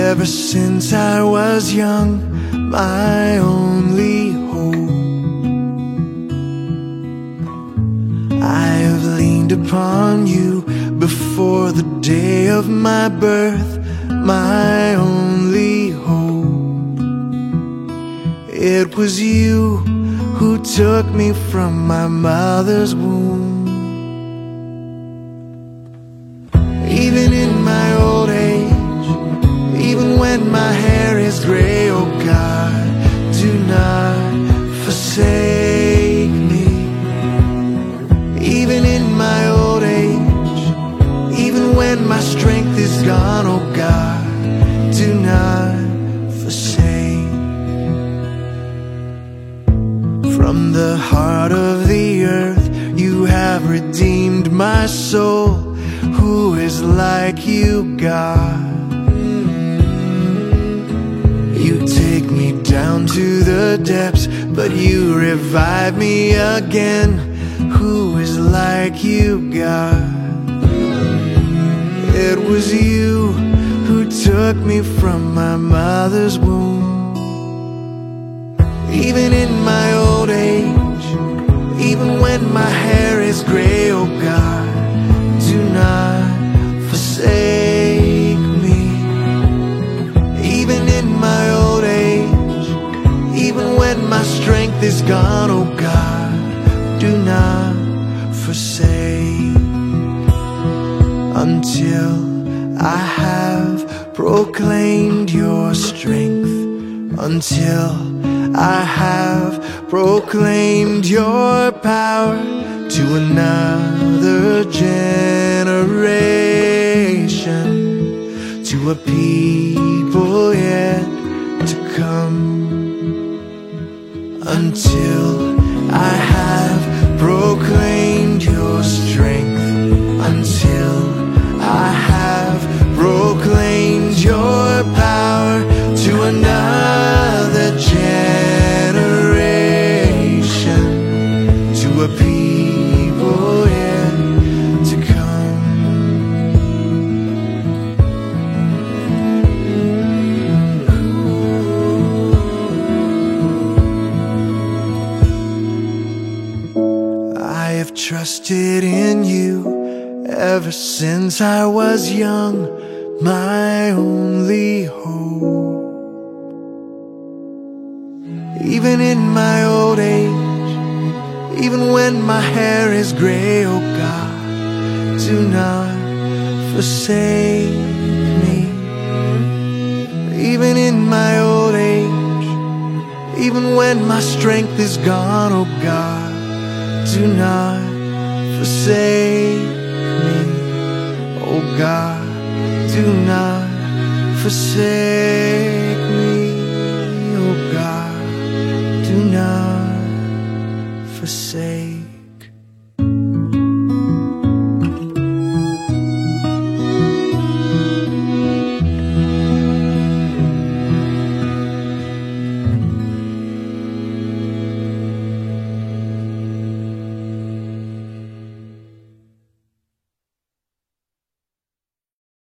Ever since I was young, my only hope, I have leaned upon you before the day of my birth, my only hope. It was you who took me from my mother's womb. Even in my old age, even when my hair is gray, oh God, do not forsake me. Even in my old age, even when my strength is gone, oh God, do not forsake. From the heart of the earth, you have redeemed my soul. Who is like you, God? You take me down to the depths, but you revive me again. Who is like you, God? It was you who took me from my mother's womb. Even in my old age, even when my hair is gray, oh God, do not forsake me. Even in my old age, even when my strength is gone, oh God, do not forsake. Until I have proclaimed your strength, until I have proclaimed your power to another generation, to a people yet to come. Until I have proclaimed your strength, until I have proclaimed your power to another generation, to a people yet to come. I have trusted in you ever since I was young, my only hope. Even in my old age, even when my hair is gray, oh God, do not forsake me. Even in my old age, even when my strength is gone, oh God, do not forsake me. Oh God, do not forsake me. Oh God, do not forsake.